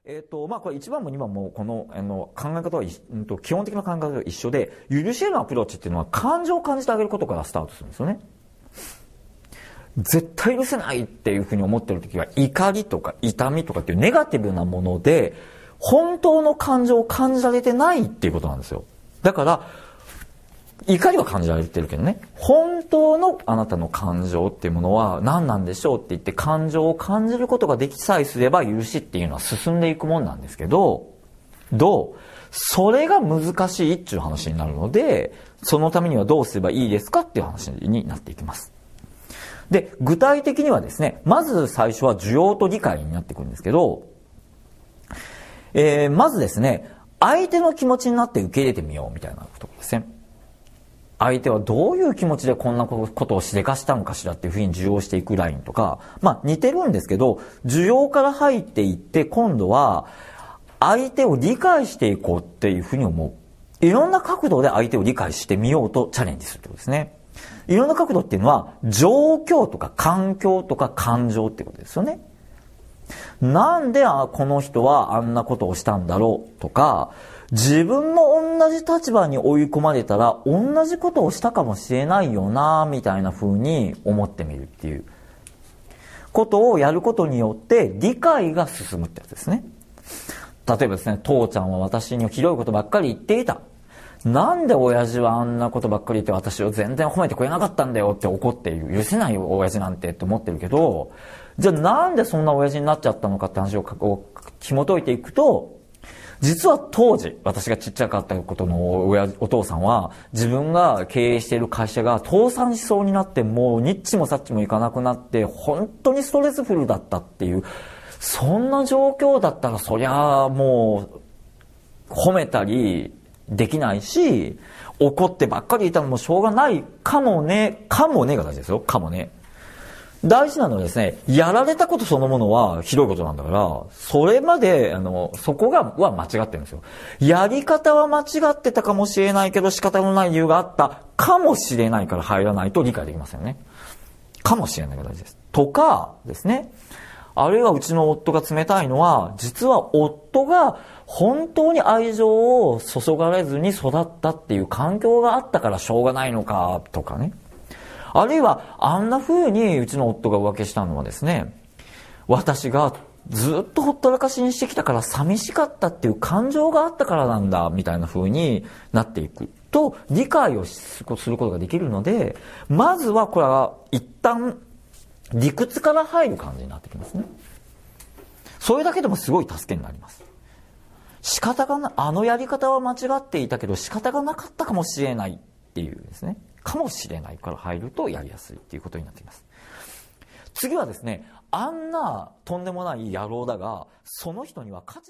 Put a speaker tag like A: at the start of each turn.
A: これ1番も2番もこの、考え方は、基本的な考え方は一緒で、許しへのアプローチっていうのは感情を感じてあげることからスタートするんですよね。絶対許せないっていうふうに思ってるときは、怒りとか痛みとかっていうネガティブなもので、本当の感情を感じられてないっていうことなんですよ。だから、怒りは感じられてるけどね、本当のあなたの感情っていうものは何なんでしょうって言って感情を感じることができさえすれば許しっていうのは進んでいくもんなんですけど、それが難しいっていう話になるので、そのためにはどうすればいいですかっていう話になっていきます。で、具体的にはですね、まず最初は受容と理解になってくるんですけど、まずですね、相手の気持ちになって受け入れてみようみたいなことですね。相手はどういう気持ちでこんなことをしでかしたのかしらっていうふうに受容していくラインとか、似てるんですけど、受容から入っていって今度は相手を理解していこうっていうふうに思う。いろんな角度で相手を理解してみようとチャレンジするってことですね。いろんな角度っていうのは状況とか環境とか感情ってことですよね。なんでこの人はあんなことをしたんだろうとか、自分も同じ立場に追い込まれたら同じことをしたかもしれないよなみたいな風に思ってみるっていうことをやることによって理解が進むってやつですね。例えばですね、父ちゃんは私にひどいことばっかり言っていた。なんで親父はあんなことばっかり言って私を全然褒めてくれなかったんだよって怒っている。許せないよ親父なんてって思ってるけど、じゃあなんでそんな親父になっちゃったのかって話を紐解いていくと、実は当時私がちっちゃかったことのお父さんは自分が経営している会社が倒産しそうになってもうニッチもサッチもいかなくなって本当にストレスフルだったっていう、そんな状況だったらそりゃあもう褒めたりできないし、怒ってばっかりいたのもしょうがないかもねが大事ですよ。かもね大事なのはですね、やられたことそのものはひどいことなんだから、それまでそこは間違ってるんですよ。やり方は間違ってたかもしれないけど仕方のない理由があったかもしれないから入らないと理解できませんよね。かもしれないが大事です。とかですね、あるいはうちの夫が冷たいのは、実は夫が本当に愛情を注がれずに育ったっていう環境があったからしょうがないのかとかね。あるいはあんな風にうちの夫が浮気したのはですね、私がずっとほったらかしにしてきたから寂しかったっていう感情があったからなんだみたいな風になっていくと理解をすることができるので、まずはこれは一旦理屈から入る感じになってきますね。それだけでもすごい助けになります。仕方がない、あのやり方は間違っていたけど仕方がなかったかもしれないっていうですね、かもしれないから入るとやりやすいっていうことになっています。次はですね、あんなとんでもない野郎だがその人には価値